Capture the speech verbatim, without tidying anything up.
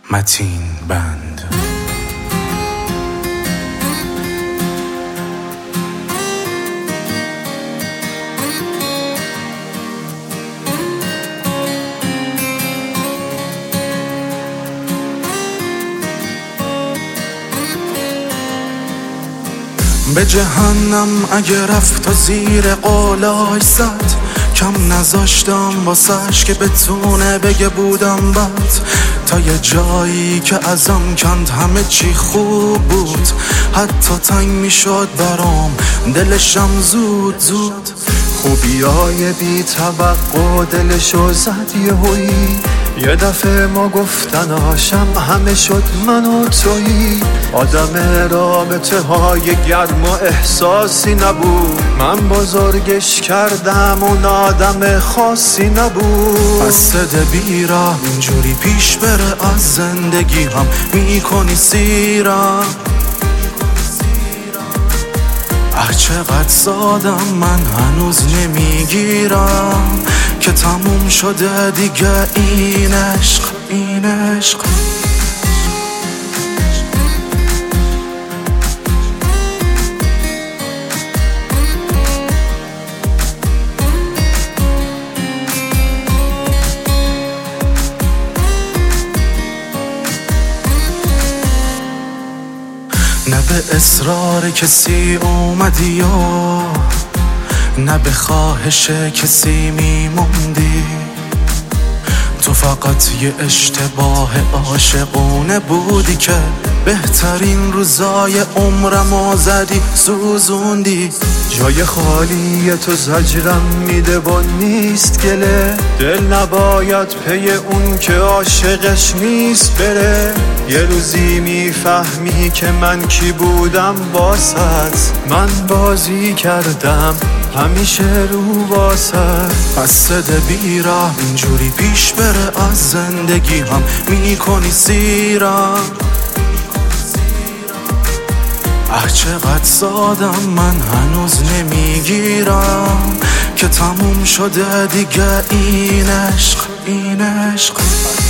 متین بند. به جهنم اگه رفت و زیر قولاش زد، کم نذاشتم واسش که بتونه بگه بودم بد، تا یه جایی که ازم کند همه چی خوب بود، حتی تنگ میشد برام دلشم زود زود. خوبیای بی توقع دلشو زد یهویی، یه دفعه ما گفتناشم همه شد من و تویی. آدم رابطه های گرم و احساسی نبود، من بزرگش کردم اون آدم خاصی نبود. از صد بیرم اینجوری پیش بره از زندگی هم میکنی سیرم. اه چقدر سادم من هنوز نمیگیرم که تموم شده دیگه این عشق این عشق. نه به اصرار کسی اومدی یا نه به خواهش کسی میموندی، تو فقط یه اشتباه عاشقونه بودی که بهترین روزای عمرمو زدی سوزوندی. جای خالی تو زجرم میده و نیست گله، دل نباید پی اون که عاشقش نیست بره. یه روزی میفهمی که من کی بودم واسط، من بازی کردم همیشه رو واسط. از صد بیرم اینجوری پیش بره از زندگی هم میکنی سیرم. اه چقدر سادم من هنوز نمیگیرم که تموم شده دیگه این عشق این عشق.